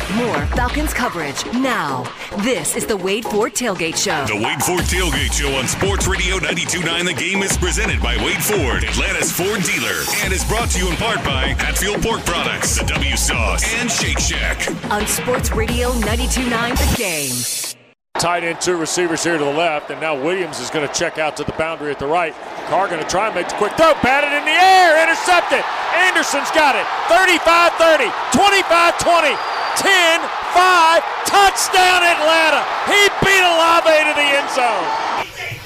More Falcons coverage now. This is the Wade Ford Tailgate Show. The Wade Ford Tailgate Show on Sports Radio 92.9 The Game is presented by Wade Ford, Atlanta's Ford dealer, and is brought to you in part by Hatfield Pork Products, the W Sauce, and Shake Shack. On Sports Radio 92.9 The Game. Tight end, two receivers here to the left, and now Williams is going to check out to the boundary at the right. Carr going to try and make the quick throw, batted in the air, intercepted. Anderson's got it. 35-30, 25-20, 10-5, touchdown Atlanta. He beat Olave to the end zone.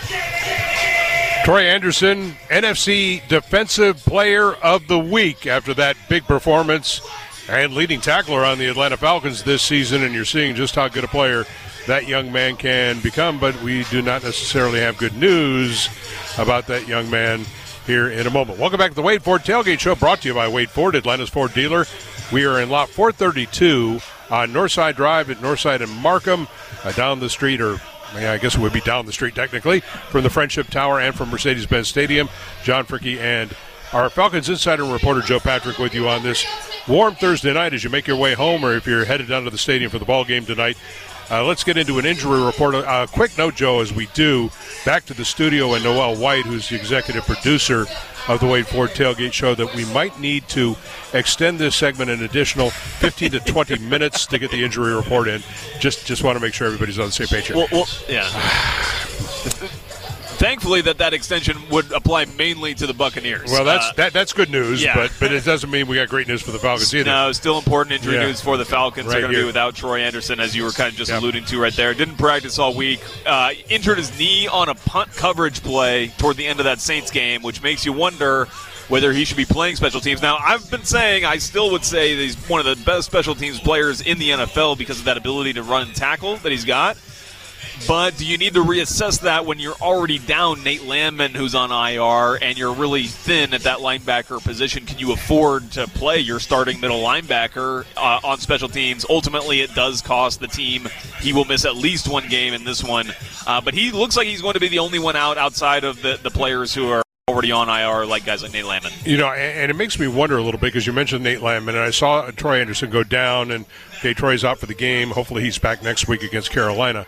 Troy Anderson, NFC Defensive Player of the Week after that big performance and leading tackler on the Atlanta Falcons this season, and you're seeing just how good a player that young man can become, but we do not necessarily have good news about that young man here in a moment. Welcome back to the Wade Ford Tailgate Show, brought to you by Wade Ford, Atlanta's Ford dealer. We are in lot 432 on Northside Drive at Northside and Markham, down the street, or I guess it would be down the street technically, from the Friendship Tower and from Mercedes-Benz Stadium. John Fricke and our Falcons insider and reporter Joe Patrick with you on this warm Thursday night as you make your way home, or if you're headed down to the stadium for the ball game tonight. Let's get into an injury report. A quick note, Joe, as we do, back to the studio and Noel White, who's the executive producer of the Wade Ford Tailgate Show, that we might need to extend this segment an additional 15 to 20 minutes to get the injury report in. Just want to make sure everybody's on the same page here. Well, yeah. Thankfully, that extension would apply mainly to the Buccaneers. Well, that's good news, yeah. but it doesn't mean we got great news for the Falcons either. No, still important injury news for the Falcons. Right, they're going to be without Troy Anderson, as you were kind of just alluding to right there. Didn't practice all week. Injured his knee on a punt coverage play toward the end of that Saints game, which makes you wonder whether he should be playing special teams. Now, I've been saying, I still would say that he's one of the best special teams players in the NFL because of that ability to run and tackle that he's got. But do you need to reassess that when you're already down Nate Landman, who's on IR, and you're really thin at that linebacker position? Can you afford to play your starting middle linebacker on special teams? Ultimately, it does cost the team. He will miss at least one game in this one. But he looks like he's going to be the only one out outside of the players who are already on IR, like guys like Nate Landman. You know, and it makes me wonder a little bit, because you mentioned Nate Landman, and I saw Troy Anderson go down, and okay, Troy's out for the game. Hopefully he's back next week against Carolina.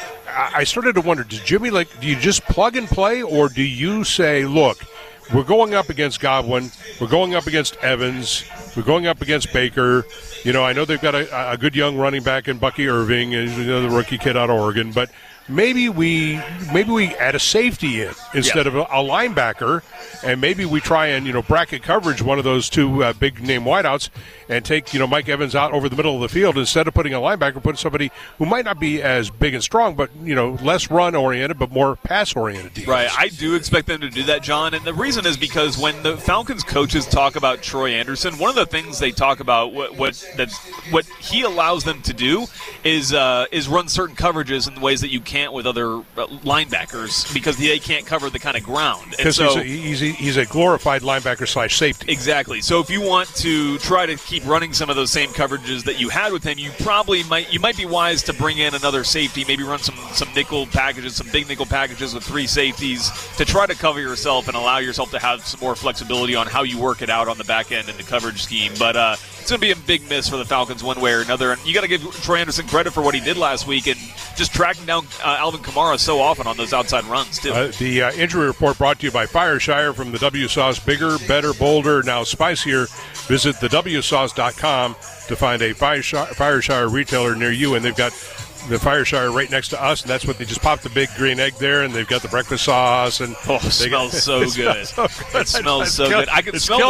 I started to wonder, do you just plug and play, or do you say, look, we're going up against Godwin, we're going up against Evans, we're going up against Baker. You know, I know they've got a good young running back in Bucky Irving, the rookie kid out of Oregon, but maybe we add a safety in instead of a linebacker, and maybe we try and bracket coverage one of those two big name wideouts and take Mike Evans out over the middle of the field instead of putting a linebacker, put somebody who might not be as big and strong, but less run oriented but more pass oriented. Right, I do expect them to do that, John, and the reason is because when the Falcons coaches talk about Troy Anderson, one of the things they talk about what he allows them to do is run certain coverages in the ways that you can't with other linebackers, because they can't cover the kind of ground. Because so, he's a glorified linebacker / safety. Exactly. So if you want to try to keep running some of those same coverages that you had with him, you might be wise to bring in another safety, maybe run some nickel packages, some big nickel packages with three safeties to try to cover yourself and allow yourself to have some more flexibility on how you work it out on the back end in the coverage scheme. But it's going to be a big miss for the Falcons one way or another. And you got to give Troy Anderson credit for what he did last week and just tracking down Alvin Kamara so often on those outside runs, too. The injury report brought to you by Fireshire. From the W Sauce, bigger, better, bolder, now spicier. Visit thewsauce.com to find a Fireshire retailer near you, and they've got the Fireshire right next to us, and that's what they just popped the big green egg there, and they've got the breakfast sauce, and it smells so good. It smells so good. I can smell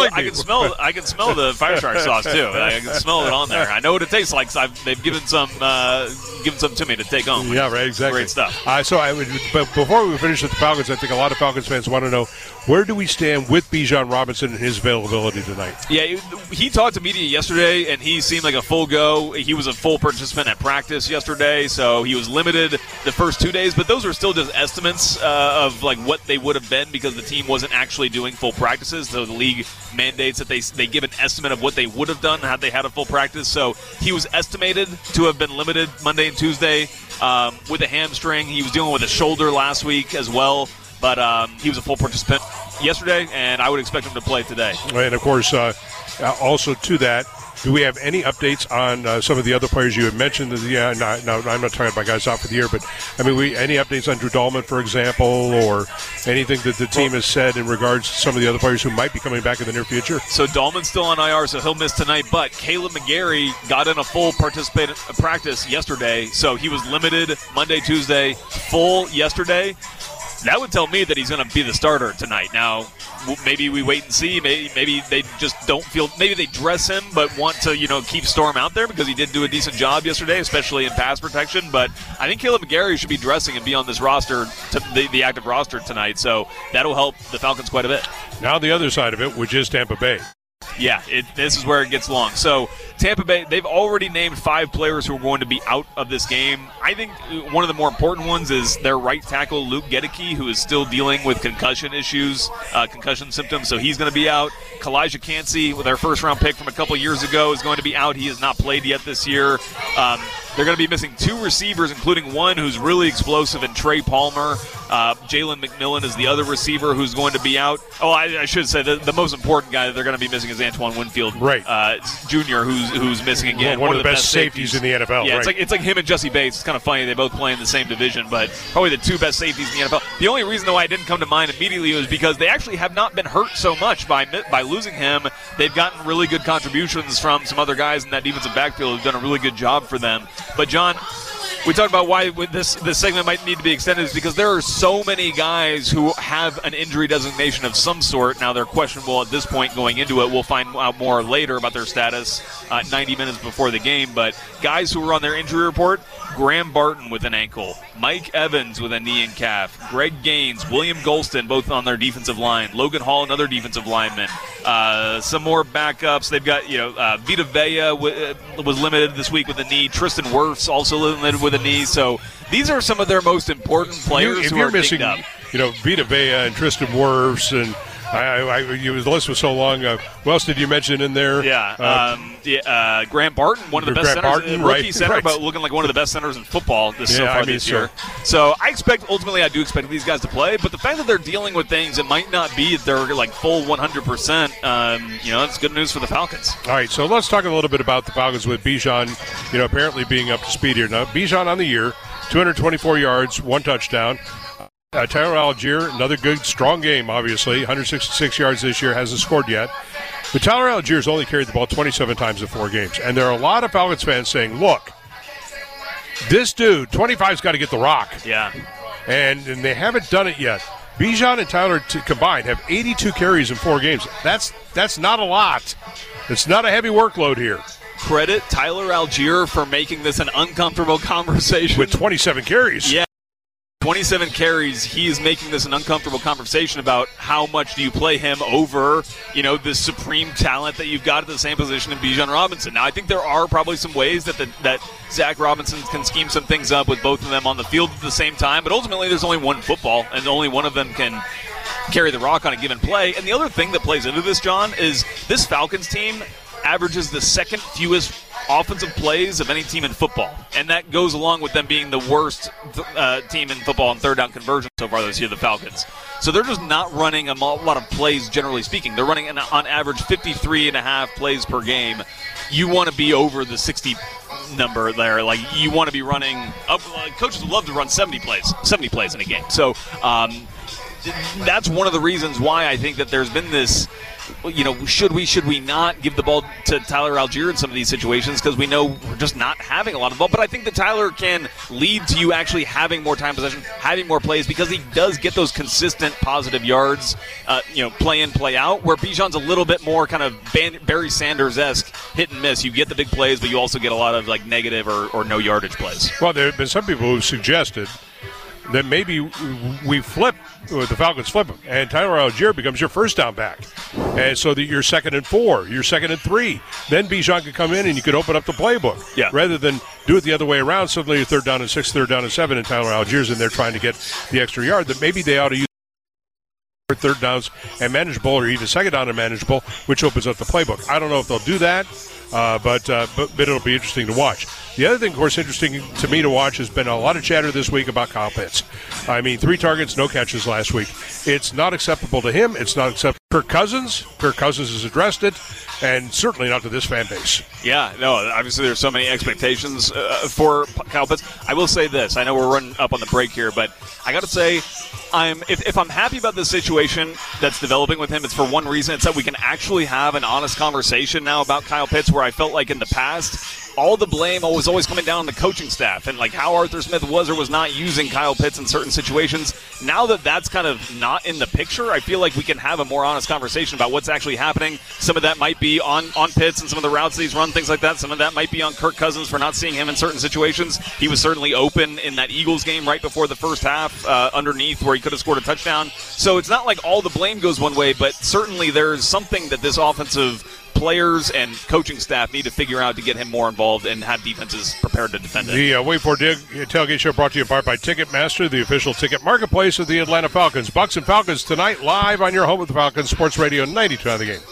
the Fireshire sauce too. I can smell it on there. I know what it tastes like. They've given some to me to take home. Yeah, right, exactly. Great stuff. But before we finish with the Falcons, I think a lot of Falcons fans want to know, where do we stand with Bijan Robinson and his availability tonight? Yeah, he talked to media yesterday, and he seemed like a full go. He was a full participant at practice yesterday, so he was limited the first 2 days, but those are still just estimates of like what they would have been, because the team wasn't actually doing full practices. So the league mandates that they give an estimate of what they would have done had they had a full practice. So he was estimated to have been limited Monday and Tuesday with a hamstring. He was dealing with a shoulder last week as well, but he was a full participant yesterday, and I would expect him to play today. And, of course, also to that, do we have any updates on some of the other players you had mentioned? No, I'm not talking about guys out for the year, but, I mean, any updates on Drew Dahlman, for example, or anything that the team has said in regards to some of the other players who might be coming back in the near future? So Dahlman's still on IR, so he'll miss tonight, but Caleb McGarry got in a full practice yesterday, so he was limited Monday, Tuesday, full yesterday. That would tell me that he's going to be the starter tonight. Now, maybe we wait and see. Maybe they just don't feel – maybe they dress him but want to, keep Storm out there because he did do a decent job yesterday, especially in pass protection. But I think Caleb McGarry should be dressing and be on this roster, the active roster tonight. So that'll help the Falcons quite a bit. Now the other side of it, which is Tampa Bay. Yeah, this is where it gets long. So Tampa Bay, they've already named 5 players who are going to be out of this game. I think one of the more important ones is their right tackle, Luke Gedeke, who is still dealing with concussion issues, concussion symptoms, so he's going to be out. Kalijah Cansey, with our first-round pick from a couple years ago, is going to be out. He has not played yet this year. They're going to be missing 2 receivers, including one who's really explosive, and Trey Palmer. Jalen McMillan is the other receiver who's going to be out. Oh, I should say the most important guy that they're going to be missing is Antoine Winfield, right? Jr., who's missing again. One of the best safeties in the NFL. Yeah, right. it's like him and Jesse Bates. It's kind of funny they both play in the same division, but probably the 2 best safeties in the NFL. The only reason though I didn't come to mind immediately was because they actually have not been hurt so much by losing him. They've gotten really good contributions from some other guys in that defensive backfield who've done a really good job for them. But John, we talked about why this segment might need to be extended is because there are so many guys who have an injury designation of some sort. Now, they're questionable at this point going into it. We'll find out more later about their status 90 minutes before the game. But guys who were on their injury report, Graham Barton with an ankle, Mike Evans with a knee and calf, Greg Gaines, William Golston, both on their defensive line, Logan Hall, another defensive lineman, some more backups. They've got, Vita Vea was limited this week with a knee. Tristan Wirfs also limited with a knee. So these are some of their most important players who are missing, up. Vita Vea and Tristan Wirfs and the list was so long. What else did you mention in there? Graham Barton, one of the best centers, Barton, rookie center, right. but looking like one of the best centers in football this year. So I do expect these guys to play, but the fact that they're dealing with things, it might not be that they're like full 100%. It's good news for the Falcons. All right, so let's talk a little bit about the Falcons with Bijan, apparently being up to speed here. Now, Bijan on the year, 224 yards, 1 touchdown. Tyler Algier, another good, strong game, obviously. 166 yards this year, hasn't scored yet. But Tyler Algier's only carried the ball 27 times in 4 games. And there are a lot of Falcons fans saying, look, this dude, 25's got to get the rock. Yeah. And they haven't done it yet. Bijan and Tyler combined have 82 carries in 4 games. That's not a lot. It's not a heavy workload here. Credit Tyler Algier for making this an uncomfortable conversation. With 27 carries. Yeah. 27 carries, he is making this an uncomfortable conversation about how much do you play him over, the supreme talent that you've got at the same position in Bijan Robinson. Now, I think there are probably some ways that Zach Robinson can scheme some things up with both of them on the field at the same time, but ultimately there's only one football, and only one of them can carry the rock on a given play. And the other thing that plays into this, John, is this Falcons team averages the second fewest offensive plays of any team in football, and that goes along with them being the worst team in football in 3rd down conversion so far this year, the Falcons. So they're just not running a lot of plays, generally speaking. They're running on average 53.5 plays per game. You want to be over the 60 number there. Like, you want to be running up. Coaches would love to run 70 plays in a game. So that's one of the reasons why I think that there's been this, should we not give the ball to Tyler Algier in some of these situations, because we know we're just not having a lot of the ball. But I think that Tyler can lead to you actually having more time possession, having more plays, because he does get those consistent positive yards, play in, play out, where Bijan's a little bit more kind of Barry Sanders-esque hit and miss. You get the big plays, but you also get a lot of negative or no yardage plays. Well, there have been some people who suggested that maybe the Falcons flip him, and Tyler Algier becomes your first down back. And so that you're 2nd and 4, you're 2nd and 3. Then Bijan could come in and you could open up the playbook. Yeah. Rather than do it the other way around, suddenly you're 3rd down and 6, 3rd down and 7, and Tyler Algier's in there trying to get the extra yard. That maybe they ought to use third downs and manageable, or even second down and manageable, which opens up the playbook. I don't know if they'll do that, but it'll be interesting to watch. The other thing, of course, interesting to me to watch has been a lot of chatter this week about Kyle Pitts. I mean, 3 targets, no catches last week. It's not acceptable to him. It's not acceptable to Kirk Cousins. Kirk Cousins has addressed it, and certainly not to this fan base. Yeah, no, obviously there's so many expectations for Kyle Pitts. I will say this. I know we're running up on the break here, but I got to say, if I'm happy about this situation that's developing with him, it's for one reason. It's that we can actually have an honest conversation now about Kyle Pitts, where I felt like in the past, all the blame was always coming down on the coaching staff and like how Arthur Smith was or was not using Kyle Pitts in certain situations. Now that that's kind of not in the picture, I feel like we can have a more honest conversation about what's actually happening. Some of that might be on Pitts and some of the routes that he's run, things like that. Some of that might be on Kirk Cousins for not seeing him in certain situations. He was certainly open in that Eagles game right before the first half underneath where he could have scored a touchdown. So it's not like all the blame goes one way, but certainly there's something that this offensive players and coaching staff need to figure out to get him more involved and have defenses prepared to defend it. The Wait For It Tailgate Show brought to you in part by Ticketmaster, the official ticket marketplace of the Atlanta Falcons. Bucks and Falcons tonight, live on your home of the Falcons, Sports Radio 92 on the game.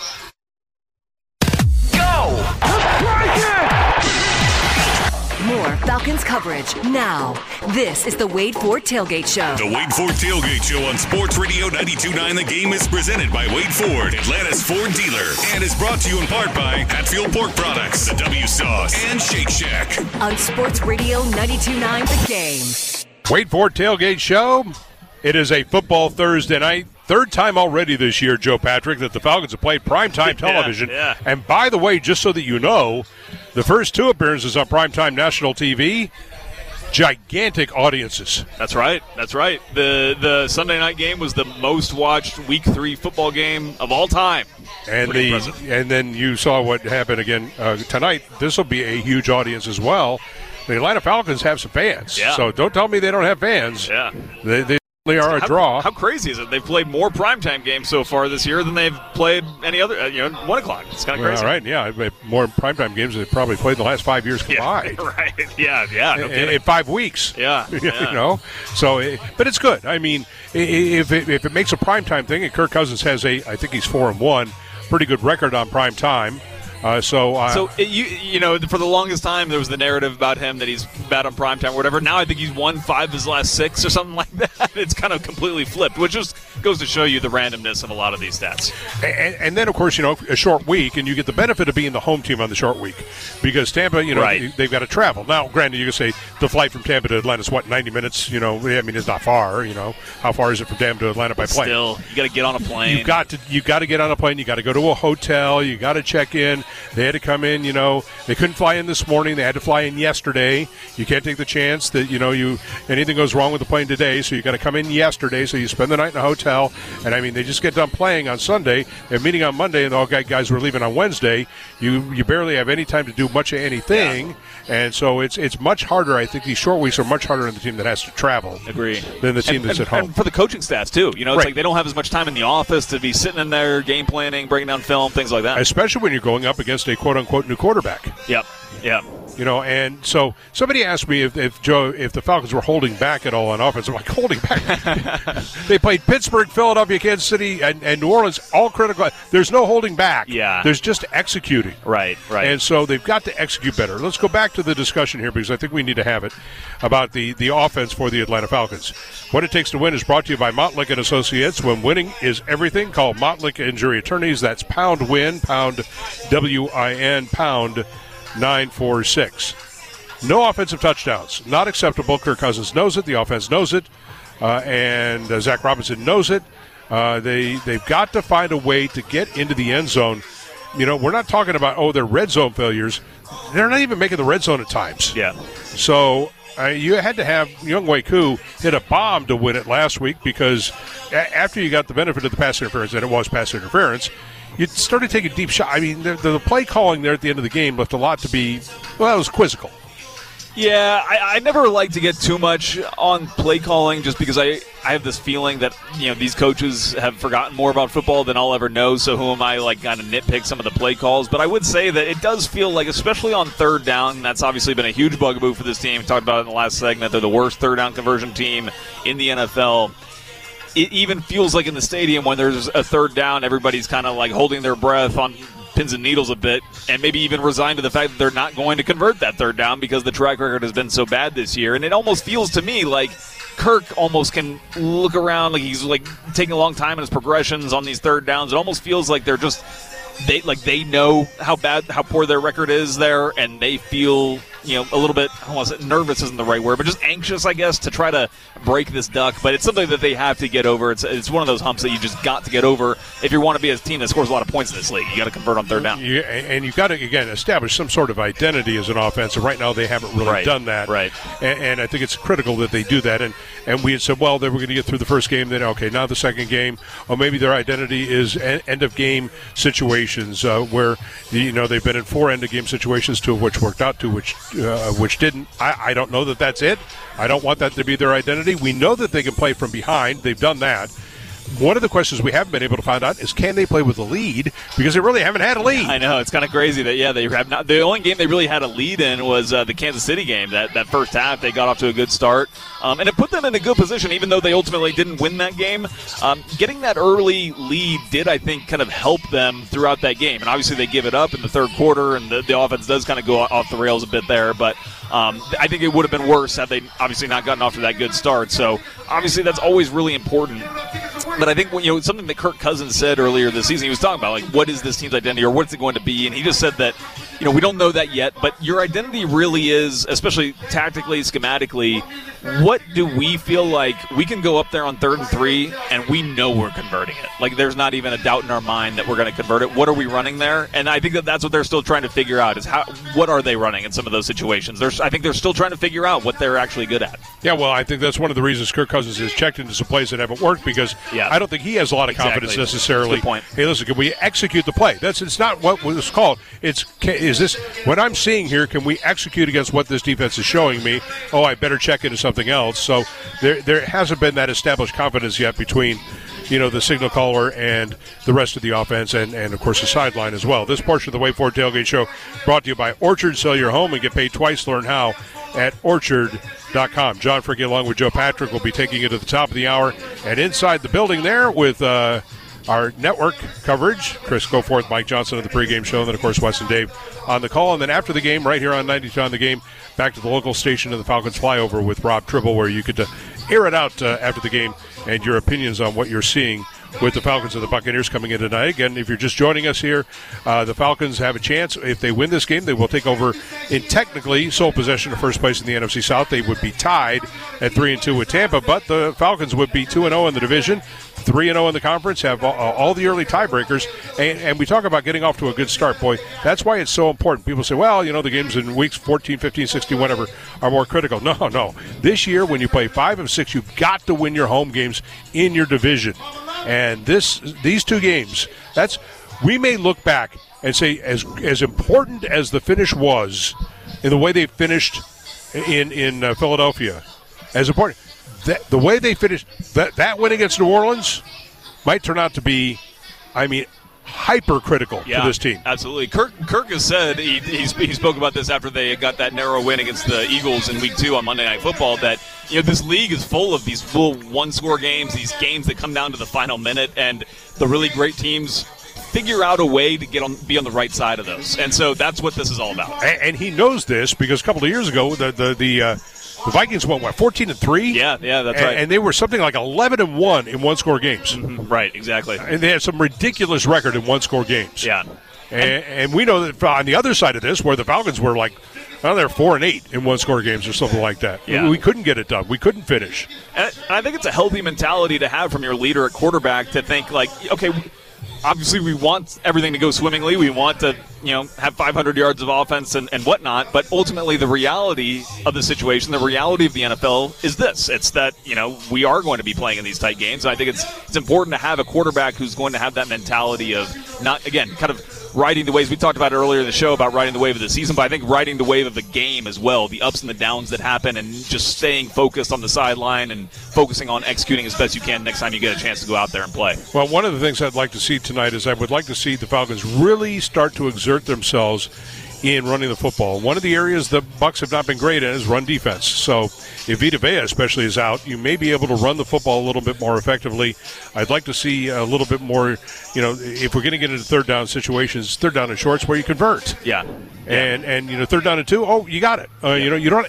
More Falcons coverage now. This is the Wade Ford Tailgate Show. The Wade Ford Tailgate Show on Sports Radio 92.9 The Game is presented by Wade Ford, Atlanta's Ford dealer, and is brought to you in part by Hatfield Pork Products, the W Sauce, and Shake Shack. On Sports Radio 92.9 The Game. Wade Ford Tailgate Show. It is a football Thursday night. Third time already this year, Joe Patrick, that the Falcons have played primetime television. Yeah. And by the way, just so that you know, the first 2 appearances on primetime national TV, gigantic audiences. That's right. That's right. The Sunday night game was the most watched Week 3 football game of all time. And then you saw what happened again tonight. This will be a huge audience as well. The Atlanta Falcons have some fans. Yeah. So don't tell me they don't have fans. Yeah. They are a draw. How crazy is it? They've played more primetime games so far this year than they've played any other, 1 o'clock. It's kind of crazy. All right, yeah. More primetime games than they've probably played in the last 5 years combined. Yeah, right. Yeah. No in 5 weeks. Yeah. So, but it's good. I mean, if it makes a primetime thing, and Kirk Cousins has I think he's 4-1, pretty good record on primetime. For the longest time, there was the narrative about him that he's bad on primetime or whatever. Now I think he's won 5 of his last 6 or something like that. It's kind of completely flipped, which just goes to show you the randomness of a lot of these stats. And then, of course, a short week, and you get the benefit of being the home team on the short week because Tampa, right. They've got to travel. Now, granted, you can say the flight from Tampa to Atlanta is, 90 minutes? It's not far. How far is it from Tampa to Atlanta by plane? Still, you got to get on a plane. You got to get on a plane. You got to go to a hotel. You got to check in. They had to come in, they couldn't fly in this morning. They had to fly in yesterday. You can't take the chance that, anything goes wrong with the plane today, so you got to come in yesterday, so you spend the night in a hotel. And, they just get done playing on Sunday. They're meeting on Monday, and all guys were leaving on Wednesday. You barely have any time to do much of anything. Yeah. And so it's much harder. I think these short weeks are much harder on the team that has to travel. Agree. Than the team that's at home. And for the coaching staff, too. It's right. like they don't have as much time in the office to be sitting in there, game planning, breaking down film, things like that. Especially when you're going up against a quote-unquote new quarterback. Yep. And so somebody asked me if the Falcons were holding back at all on offense. I'm like, holding back? They played Pittsburgh, Philadelphia, Kansas City, and New Orleans, all critical. There's no holding back. Yeah. There's just executing. Right. And so they've got to execute better. Let's go back to the discussion here because I think we need to have it about the offense for the Atlanta Falcons. What It Takes to Win is brought to you by Mottlick & Associates. When winning is everything, call Mottlick Injury Attorneys. That's pound win, pound WIN, pound 946. No offensive touchdowns. Not acceptable. Kirk Cousins knows it. The offense knows it. And Zach Robinson knows it. They've got to find a way to get into the end zone. We're not talking about, they're red zone failures. They're not even making the red zone at times. Yeah. So you had to have Younghoe Koo hit a bomb to win it last week because after you got the benefit of the pass interference, and it was pass interference, you started taking deep shots. I mean, the play calling there at the end of the game left a lot to be, it was quizzical. Yeah, I never like to get too much on play calling just because I have this feeling that, these coaches have forgotten more about football than I'll ever know, so who am I, kind of nitpick some of the play calls? But I would say that it does feel like, especially on third down, that's obviously been a huge bugaboo for this team. We talked about it in the last segment. They're the worst third down conversion team in the NFL. it even feels like in the stadium when there's a third down, everybody's kind of like holding their breath on pins and needles a bit, and maybe even resigned to the fact that they're not going to convert that third down because the track record has been so bad this year. And it almost feels to me like Kirk almost can look around like he's like taking a long time in his progressions on these third downs. It almost feels like they're just they know how poor their record is there, and they feel a little bit, I don't want to say nervous isn't the right word, but just anxious, I guess, to try to break this duck. But it's something that they have to get over. It's one of those humps that you just got to get over if you want to be a team that scores a lot of points in this league. You got to convert on third down. And you've got to, again, establish some sort of identity as an offense. And right now they haven't really done that. Right. And I think it's critical that they do that. And we had said, well, they were going to get through the first game. Then, okay, now the second game. Or maybe their identity is end-of-game situations where, they've been in 4 end-of-game situations, 2 of which worked out, 2 which didn't. I don't know that that's it. I don't want that to be their identity. We know that they can play from behind. They've done that. One of the questions we haven't been able to find out is, can they play with a lead? Because they really haven't had a lead. I know. It's kind of crazy that, they have not. The only game they really had a lead in was the Kansas City game. That first half, they got off to a good start. And it put them in a good position, even though they ultimately didn't win that game. Getting that early lead did, I think, kind of help them throughout that game. And obviously they give it up in the third quarter, and the offense does kind of go off the rails a bit there. But I think it would have been worse had they obviously not gotten off to that good start. So obviously that's always really important. But I think something that Kirk Cousins said earlier this season, he was talking about, like, what is this team's identity or what's it going to be? And he just said that, we don't know that yet, but your identity really is, especially tactically, schematically, what do we feel like we can go up there on 3rd and 3 and we know we're converting it? Like, there's not even a doubt in our mind that we're going to convert it. What are we running there? And I think that's what they're still trying to figure out is what are they running in some of those situations? I think they're still trying to figure out what they're actually good at. Yeah, well, I think that's one of the reasons Kirk Cousins has checked into some plays that haven't worked because I don't think he has a lot of confidence necessarily. Good point. Hey, listen, can we execute the play? It's not what was called. Is this what I'm seeing here? Can we execute against what this defense is showing me? Oh, I better check into something else. So there hasn't been that established confidence yet between the signal caller and the rest of the offense and of course, the sideline as well. This portion of the Wade Ford Tailgate Show brought to you by Orchard. Sell your home and get paid twice. Learn how at Orchard.com. John Fricke along with Joe Patrick will be taking you to the top of the hour and inside the building there with our network coverage. Chris Goforth, Mike Johnson of the pregame show, and then, of course, Wes and Dave on the call. And then after the game, right here on 92 on the Game, back to the local station of the Falcons Flyover with Rob Tribble, where you could air it out after the game and your opinions on what you're seeing with the Falcons and the Buccaneers coming in tonight. Again, if you're just joining us here, the Falcons have a chance. If they win this game, they will take over in technically sole possession of first place in the NFC South. They would be tied at 3-2 with Tampa, but the Falcons would be 2-0 in the division, 3-0 in the conference, have all the early tiebreakers, and we talk about getting off to a good start, boy. That's why it's so important. People say, well, the games in weeks 14, 15, 16, whatever, are more critical. No. This year, when you play 5 of 6, you've got to win your home games in your division. And these 2 games, we may look back and say, as important as the finish was in the way they finished in Philadelphia, as important, the way they finished, that win against New Orleans might turn out to be, hypercritical to this team. Absolutely. Kirk has said, he spoke about this after they got that narrow win against the Eagles in Week 2 on Monday Night Football, that this league is full of these full one-score games, these games that come down to the final minute, and the really great teams figure out a way to be on the right side of those. And so that's what this is all about. And he knows this because a couple of years ago, the Vikings went, 14-3? Yeah, that's right. And they were something like 11-1 in one-score games. Mm-hmm. Right, exactly. And they had some ridiculous record in one-score games. Yeah. And we know that on the other side of this, where the Falcons were they're 4-8 in one-score games or something like that. Yeah. We couldn't get it done. We couldn't finish. And I think it's a healthy mentality to have from your leader at quarterback to think, okay, obviously we want everything to go swimmingly. We want to, have 500 yards of offense and whatnot. But ultimately the reality of the situation, the reality of the NFL is this. It's that, we are going to be playing in these tight games. And I think it's important to have a quarterback who's going to have that mentality of not, again, kind of riding the waves. We talked about it earlier in the show about riding the wave of the season, but I think riding the wave of the game as well, the ups and the downs that happen, and just staying focused on the sideline and focusing on executing as best you can next time you get a chance to go out there and play. Well, one of the things I'd like to see tonight is I would like to see the Falcons really start to exert themselves in running the football. One of the areas the Bucs have not been great at is run defense. So if Vita Vea especially is out, you may be able to run the football a little bit more effectively. I'd like to see a little bit more, if we're going to get into third down situations, third down and shorts where you convert. Yeah. And third down and 2, you got it. You don't.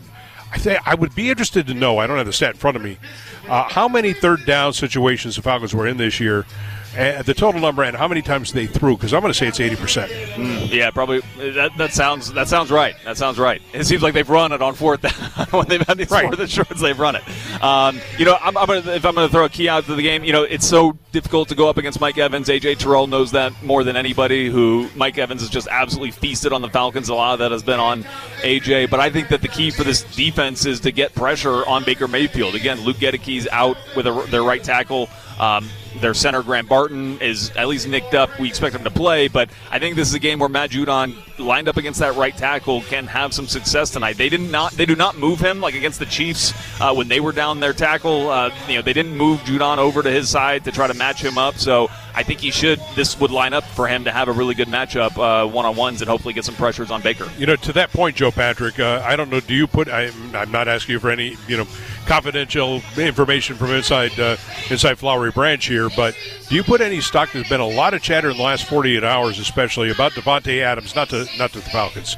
I would be interested to know, I don't have the stat in front of me, how many third down situations the Falcons were in this year, the total number, and how many times they threw, because I'm going to say it's 80%. Yeah, probably. That sounds right. That sounds right. It seems like they've run it on fourth down. When they've had these fourth and shorts, they've run it. If I'm going to throw a key out to the game, it's so difficult to go up against Mike Evans. A.J. Terrell knows that more than anybody. Mike Evans has just absolutely feasted on the Falcons. A lot of that has been on A.J. But I think that the key for this defense is to get pressure on Baker Mayfield. Again, Luke Geddeke's out with their right tackle. Their center, Grant Barton, is at least nicked up. We expect him to play, but I think this is a game where Matt Judon, lined up against that right tackle, can have some success tonight. They do not move him like against the Chiefs when they were down their tackle. They didn't move Judon over to his side to try to match him up. So I think this would line up for him to have a really good matchup one-on-ones and hopefully get some pressures on Baker. To that point, Joe Patrick, I don't know. Do you put? I'm not asking you for any confidential information from inside Flowery Branch here, but do you put any stock? There's been a lot of chatter in the last 48 hours, especially about Devontae Adams, not to the Falcons,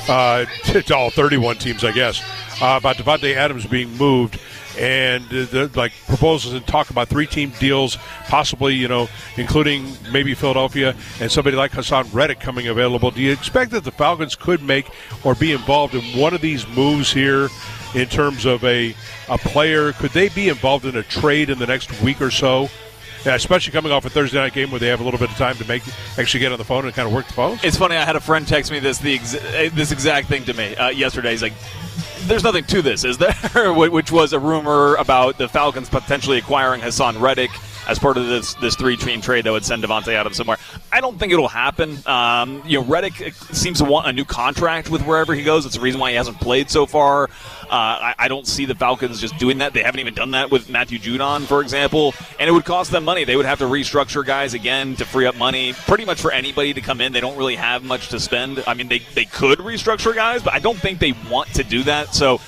to all 31 teams, I guess, about Devontae Adams being moved. And proposals and talk about 3-team deals, possibly, including maybe Philadelphia and somebody like Hassan Reddick coming available. Do you expect that the Falcons could make or be involved in one of these moves here in terms of a player? Could they be involved in a trade in the next week or so? Yeah, especially coming off a Thursday night game where they have a little bit of time to actually get on the phone and kind of work the phones. It's funny. I had a friend text me this exact thing to me yesterday. He's like, "There's nothing to this, is there?" Which was a rumor about the Falcons potentially acquiring Hassan Reddick as part of this 3-team trade that would send Devontae Adams somewhere. I don't think it'll happen. Reddick seems to want a new contract with wherever he goes. It's the reason why he hasn't played so far. I don't see the Falcons just doing that. They haven't even done that with Matthew Judon, for example. And it would cost them money. They would have to restructure guys again to free up money pretty much for anybody to come in. They don't really have much to spend. I mean, they could restructure guys, but I don't think they want to do that. So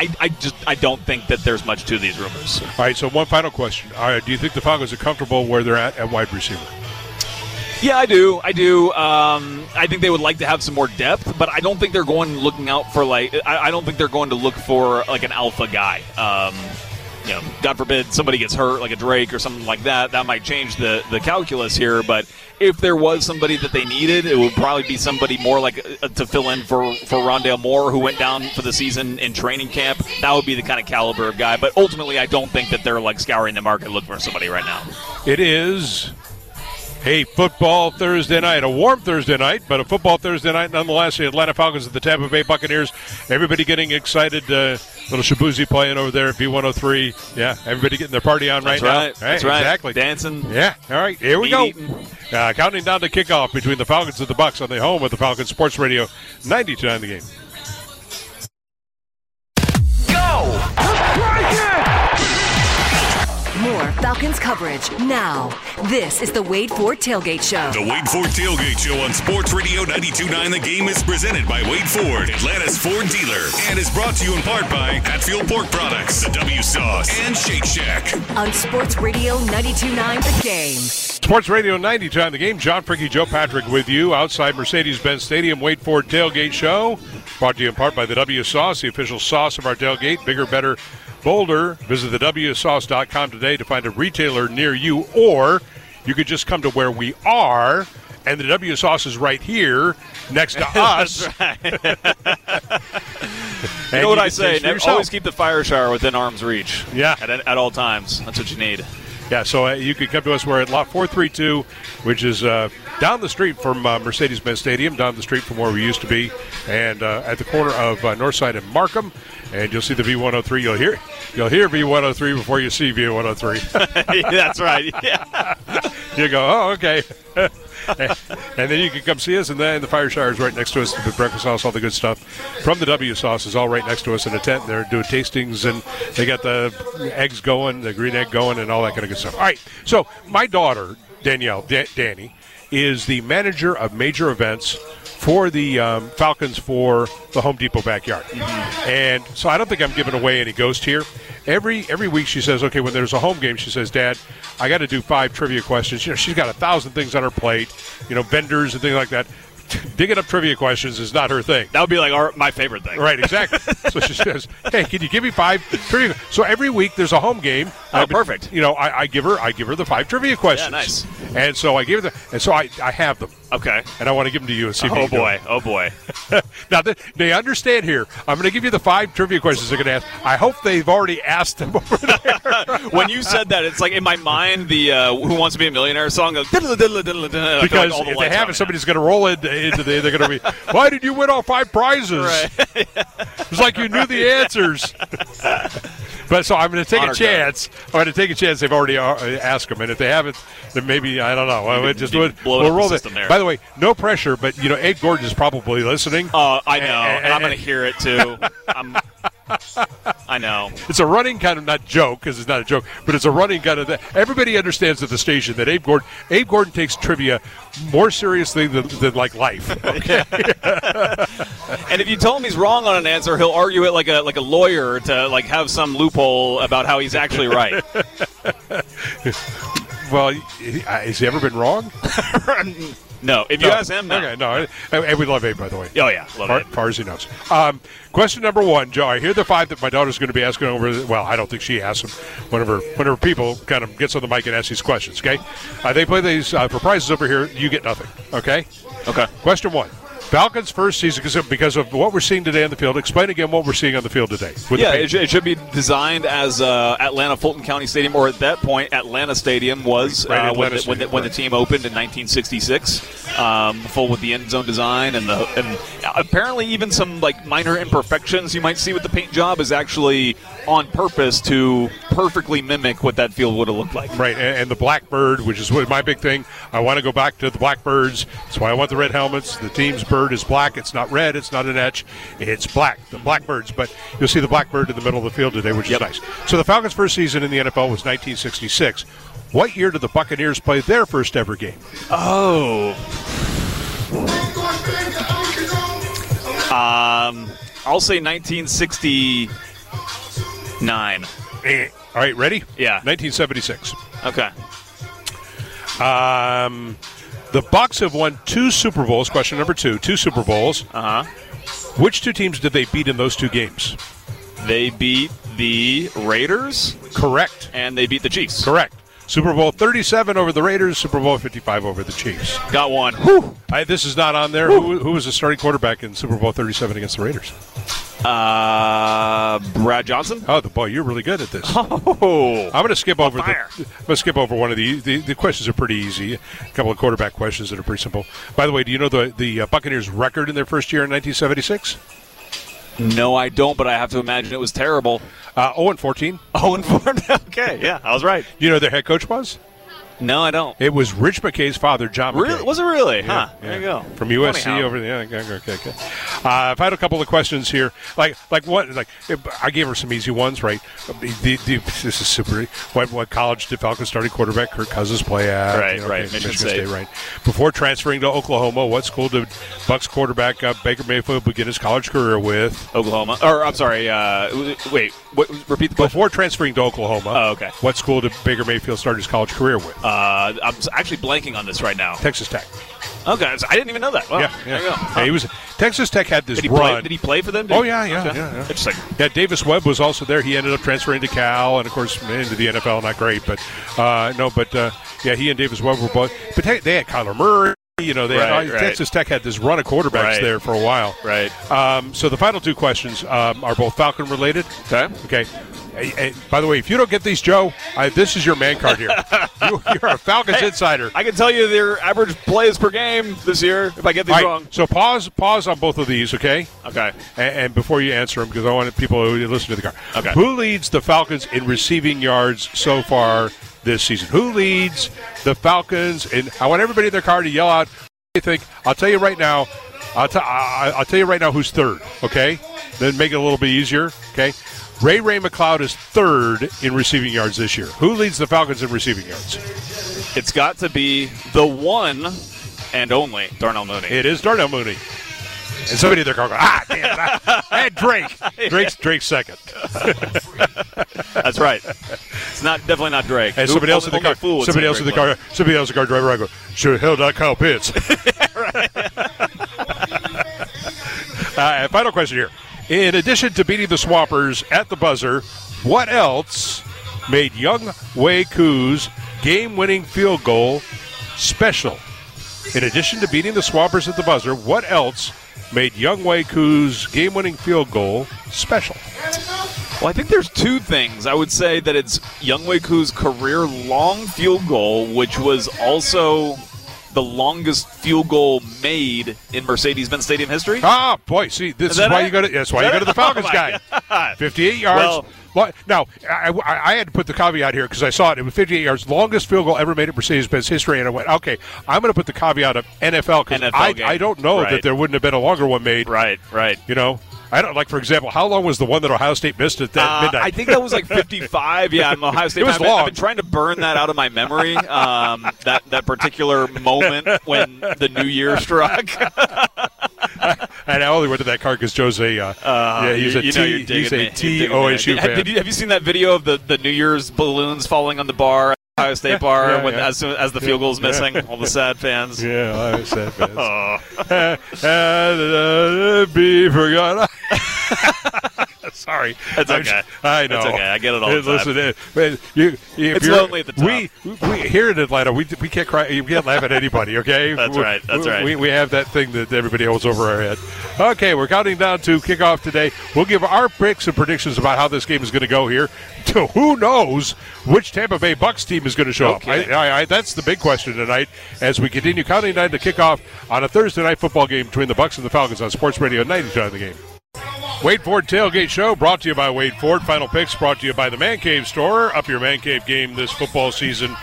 I don't think that there's much to these rumors. All right, so one final question. Do you think the Falcons are comfortable where they're at wide receiver? Yeah, I do. I think they would like to have some more depth, but I don't think they're looking out for I don't think they're going to look for like an alpha guy. God forbid somebody gets hurt, like a Drake or something like that. That might change the calculus here. But if there was somebody that they needed, it would probably be somebody more like to fill in for Rondale Moore, who went down for the season in training camp. That would be the kind of caliber of guy. But ultimately, I don't think that they're scouring the market looking for somebody right now. It is a football Thursday night, a warm Thursday night, but a football Thursday night nonetheless. The Atlanta Falcons at the Tampa Bay Buccaneers. Everybody getting excited. Little Shabuzi playing over there at B103. Yeah, everybody getting their party on right now. That's right. Exactly. Dancing. Yeah, all right, here we go. Counting down to kickoff between the Falcons and the Bucs on the home of the Falcons Sports Radio 92.9 The Game. More Falcons coverage now. This is the Wade Ford Tailgate Show. The Wade Ford Tailgate Show on Sports Radio 92.9 The Game is presented by Wade Ford, Atlanta's Ford dealer, and is brought to you in part by Hatfield Pork Products, the W Sauce, and Shake Shack. On Sports Radio 92.9 The Game. Sports Radio 92.9 The Game. John Fricke, Joe Patrick with you outside Mercedes-Benz Stadium. Wade Ford Tailgate Show brought to you in part by the W Sauce, the official sauce of our tailgate. Bigger, better, bolder. Visit thewsauce.com today to find a retailer near you, or you could just come to where we are, and the W Sauce is right here next to us. That's right. You know what I say? Always keep the fire shower within arm's reach. Yeah. At all times. That's what you need. Yeah, so you can come to us. We're at Lot 432, which is down the street from Mercedes-Benz Stadium, down the street from where we used to be, and at the corner of Northside and Markham. And you'll see the V103. You'll hear V103 before you see V103. That's right. Yeah. You go, oh, okay. And then you can come see us, and then the fire shower is right next to us. The breakfast house, all the good stuff from the W Sauce is all right next to us in a tent. They're doing tastings, and they got the eggs going, the green egg going, and all that kind of good stuff. All right, so my daughter, Danielle, Danny, is the manager of major events for the Falcons for the Home Depot backyard. And so I don't think I'm giving away any ghost here. Every week she says, okay, when there's a home game, she says, Dad, I got to do 5 trivia questions. She's got 1,000 things on her plate, vendors and things like that. Digging up trivia questions is not her thing. That would be like my favorite thing. Right, exactly. So she says, hey, can you give me 5 trivia? So every week there's a home game. Oh, perfect. I give her the 5 trivia questions. Yeah, nice. And so I give her and so I have them. Okay. And I want to give them to you and see if you can do it. Oh, boy. Now, they understand here. I'm going to give you the 5 trivia questions they're going to ask. I hope they've already asked them over there. When you said that, it's like in my mind, the Who Wants to Be a Millionaire song goes, because like if they haven't, somebody's going to roll into they're going to be, why did you win all 5 prizes? Right. It's like you knew the answers. But so I'm going to take a chance. I'm going to take a chance. They've already asked them, and if they haven't, then maybe I don't know. We'll roll it. By the way, no pressure. But Abe Gordon is probably listening. I know, and I'm going to hear it too. I know. It's a running kind of not joke because it's not a joke, but it's a running kind of. Everybody understands at the station that Abe Gordon takes trivia more seriously than like life. Okay. And if you tell him he's wrong on an answer, he'll argue it like a lawyer to have some loophole about how he's actually right. Well, has he ever been wrong? No. If you ask him, no. Okay, no. And we love Abe, by the way. Oh, yeah. Love Abe. Far as he knows. Question number 1, Joe. I hear the 5 that my daughter's going to be asking over. Well, I don't think she asks them. Whenever people kind of gets on the mic and ask these questions, okay? They play these for prizes over here. You get nothing, okay? Okay. Question 1. Falcons' first season, because of what we're seeing today on the field. Explain again what we're seeing on the field today. It should be designed as Atlanta Fulton County Stadium, or at that point, Atlanta Stadium was when the team opened in 1966. Full with the end zone design and apparently even some minor imperfections you might see with the paint job is actually on purpose to perfectly mimic what that field would have looked like. Right, and the Blackbird, which is my big thing. I want to go back to the Blackbirds. That's why I want the red helmets. The team's bird is black. It's not red. It's not an etch. It's black. The Blackbirds. But you'll see the Blackbird in the middle of the field today, which is nice. So the Falcons' first season in the NFL was 1966. What year did the Buccaneers play their first ever game? Oh. I'll say 1969. All right, ready? Yeah. 1976. Okay. The Bucs have won 2 Super Bowls. Question number 2. 2 Super Bowls. Uh-huh. Which 2 teams did they beat in those 2 games? They beat the Raiders. Correct. And they beat the Chiefs. Correct. Super Bowl 37 over the Raiders, Super Bowl 55 over the Chiefs. Got one. This is not on there. Who was the starting quarterback in Super Bowl 37 against the Raiders? Brad Johnson. Oh, boy, you're really good at this. Oh, I'm going to skip over one of the questions are pretty easy. A couple of quarterback questions that are pretty simple. By the way, do you know the Buccaneers' record in their first year in 1976? No, I don't, but I have to imagine it was terrible. 0-14. 0-4. Okay, yeah, I was right. Do you know who their head coach was? No, I don't. It was Rich McKay's father, John McKay. Really? Was it really? Yeah, huh. Yeah. There you go. From USC over there. Yeah, okay. I've had a couple of questions here. Like what? Like I gave her some easy ones, right? This is super. What college did Falcons starting quarterback Kirk Cousins play at? Right. Michigan State. Right. Before transferring to Oklahoma, what school did Bucs quarterback Baker Mayfield begin his college career with? Oklahoma. Or I'm sorry. Wait. Repeat the question. Before transferring to Oklahoma. Oh, okay. What school did Baker Mayfield start his college career with? I'm actually blanking on this right now. Texas Tech. Okay, so I didn't even know that. Wow. Yeah. There you go. Huh. Yeah, Texas Tech had this run. Did he play for them? Yeah. Interesting. Yeah, Davis Webb was also there. He ended up transferring to Cal, and of course into the NFL. Not great, but he and Davis Webb were both. But they had Kyler Murray. Texas Tech had this run of quarterbacks there for a while. Right. So the final 2 questions are both Falcon related. Okay. Hey, by the way, if you don't get these, Joe, this is your man card here. You're a Falcons insider. I can tell you their average plays per game this year if I get these wrong. So pause on both of these, okay? Okay. And before you answer them, because I want people who listen to the car. Okay. Who leads the Falcons in receiving yards so far this season? Who leads the Falcons? And I want everybody in their car to yell out what they think. I'll tell you right now. I'll tell you right now who's third, okay? Then make it a little bit easier, okay? Ray McLeod is third in receiving yards this year. Who leads the Falcons in receiving yards? It's got to be the one and only Darnell Mooney. It is Darnell Mooney. And somebody in their car goes, and Drake. Drake's second. That's right. It's definitely not Drake. And somebody else in the car. Somebody else in the car driver around go, sure hell not Kyle Pitts. Final question here. In addition to beating the Swampers at the buzzer, what else made Young Wei Koo's game-winning field goal special? In addition to beating the Swampers at the buzzer, what else made Young Wei Koo's game-winning field goal special? Well, I think there's two things. I would say that it's Young Wei Koo's career-long field goal, which was also the longest field goal made in Mercedes-Benz Stadium history. Ah, boy, see, that's why you go to the Falcons guy. 58 yards. Now, I had to put the caveat here because I saw it. It was 58 yards, longest field goal ever made in Mercedes-Benz history, and I went, okay, I'm going to put the caveat of NFL because I don't know that there wouldn't have been a longer one made. Right. You know? I don't, like, for example, how long was the one that Ohio State missed at that midnight? I think that was like 55. Yeah, I'm Ohio State. It was long. I've been trying to burn that out of my memory, that particular moment when the new year struck. And I only went to that car because Joe's he's a TOSU fan. Have you seen that video of the New Year's balloons falling on the bar? Ohio State bar as soon as the field goal is missing, all the sad fans. Yeah, Ohio State fans. Be forgotten. Sorry. It's okay. I know. It's okay. I get it all the time. Listen, it's lonely at the top. We here in Atlanta, we can't cry. You can't laugh at anybody, okay? That's right. We have that thing that everybody holds over our head. Okay, we're counting down to kickoff today. We'll give our picks and predictions about how this game is going to go here. To who knows which Tampa Bay Bucs team is going to show up. That's the big question tonight as we continue counting down to kickoff on a Thursday night football game between the Bucs and the Falcons on Sports Radio 92 on the Game. Wade Ford Tailgate Show brought to you by Wade Ford. Final picks brought to you by the Man Cave Store. Up your Man Cave game this football season.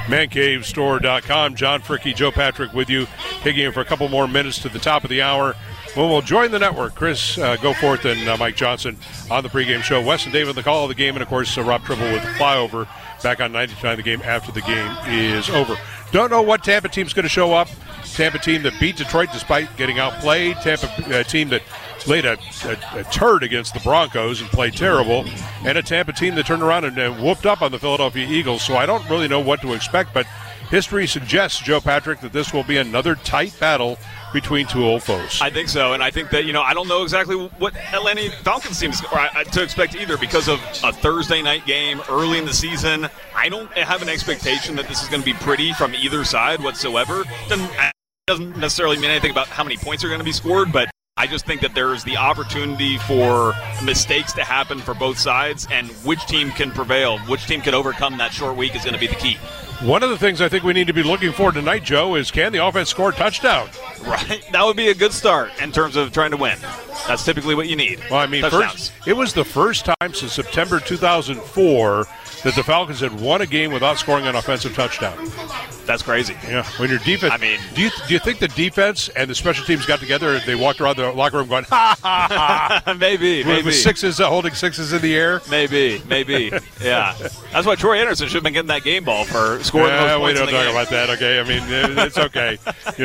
ManCaveStore.com. John Fricky, Joe Patrick with you. Taking you for a couple more minutes to the top of the hour. When we'll join the network, Chris Goforth and Mike Johnson on the pregame show. Wes and David, the call of the game. And, of course, Rob Tribble with the flyover back on 99 the game after the game is over. Don't know what Tampa team's going to show up. Tampa team that beat Detroit despite getting outplayed. Tampa team that laid a turd against the Broncos and played terrible. And a Tampa team that turned around and whooped up on the Philadelphia Eagles. So I don't really know what to expect, but history suggests, Joe Patrick, that this will be another tight battle between two old foes. I think so, and I think that, I don't know exactly what Atlanta Falcons team is to expect either because of a Thursday night game early in the season. I don't have an expectation that this is going to be pretty from either side whatsoever. Doesn't necessarily mean anything about how many points are going to be scored, but I just think that there's the opportunity for mistakes to happen for both sides, and which team can prevail, which team can overcome that short week is going to be the key. One of the things I think we need to be looking for tonight, Joe, is can the offense score a touchdown? Right. That would be a good start in terms of trying to win. That's typically what you need. Well, I mean, it was the first time since September 2004 that the Falcons had won a game without scoring an offensive touchdown. That's crazy. Yeah. When your defense, do you think the defense and the special teams got together and they walked around the locker room going, ha, ha, ha? Maybe. With sixes, holding sixes in the air? Maybe. Yeah. That's why Troy Anderson should have been getting that game ball for scoring those points in the game. We don't talk about that, okay? I mean, it's okay.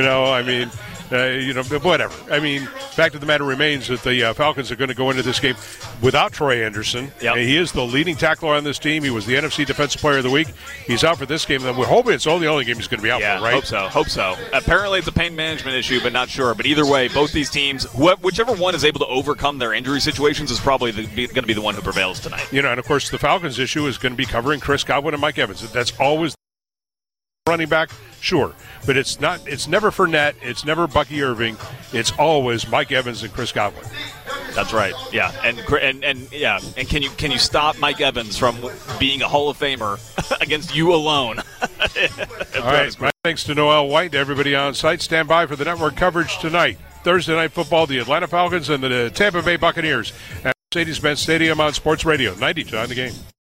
Whatever. I mean, fact of the matter remains that the Falcons are going to go into this game without Troy Anderson. Yep. He is the leading tackler on this team. He was the NFC Defensive Player of the Week. He's out for this game. And we're hoping it's the only game he's going to be out for, right? Hope so. Apparently it's a pain management issue, but not sure. But either way, both these teams, whichever one is able to overcome their injury situations is probably going to be the one who prevails tonight. And, of course, the Falcons' issue is going to be covering Chris Godwin and Mike Evans. That's always running back, sure, but it's never Fournette, it's never Bucky Irving, it's always Mike Evans and Chris Godwin. That's right. Yeah, and can you stop Mike Evans from being a Hall of Famer against you alone? All right, my thanks to Noel White, everybody on site. Stand by for the network coverage tonight. Thursday Night Football, the Atlanta Falcons and the Tampa Bay Buccaneers at Mercedes-Benz Stadium on Sports Radio 92 on the Game.